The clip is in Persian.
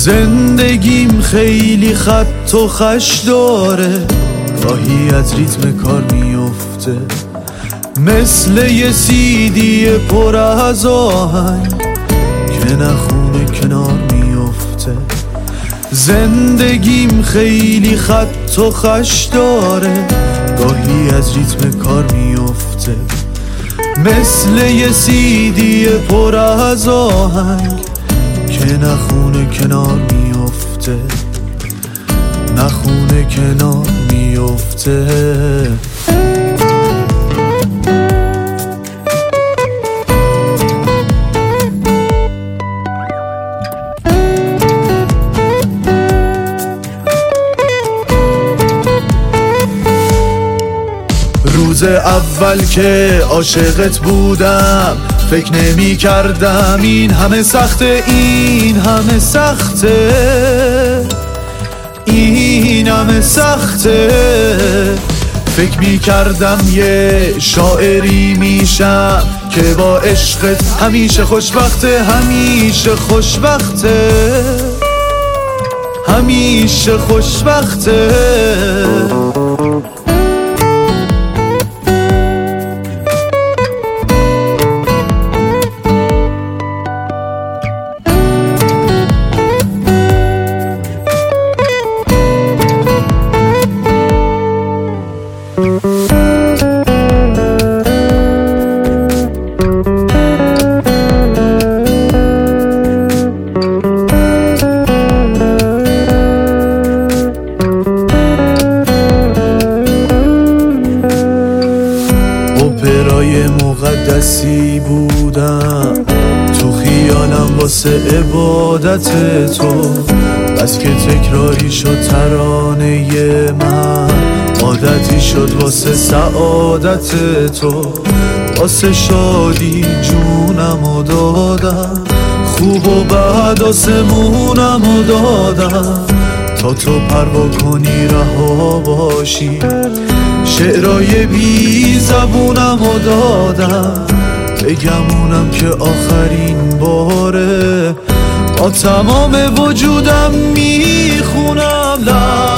زندگیم خیلی خط و خش داره، گاهی از ریتم کار میفته، مثل یه CD پر از آهنگ که نخونه کنار میفته. زندگیم خیلی خط و خش داره، گاهی از ریتم کار میفته، مثل یه CD پر از آهنگ که نخونه کنار میفته، نخونه کنار میفته. روز اول که عاشقت بودم فکر نمی کردم این همه سخته، این همه سخته، این همه سخته. فکر می کردم یه شاعری میشم که با عشقت همیشه خوشبخته، همیشه خوشبخته، همیشه خوشبخته. اپرای مقدسی بودم تو خیالم واسه عبادت تو، بس که تکراری شد ترانه من، عادتی شد واسه سعادت تو، واسه شادی جونمو دادم، خوب و بد آسمونمو دادم، تا تو پروا کنی رها باشی. شعرهای بی زبونمو دادم، بگمونم که آخرین باره، با تمام وجودم میخونم.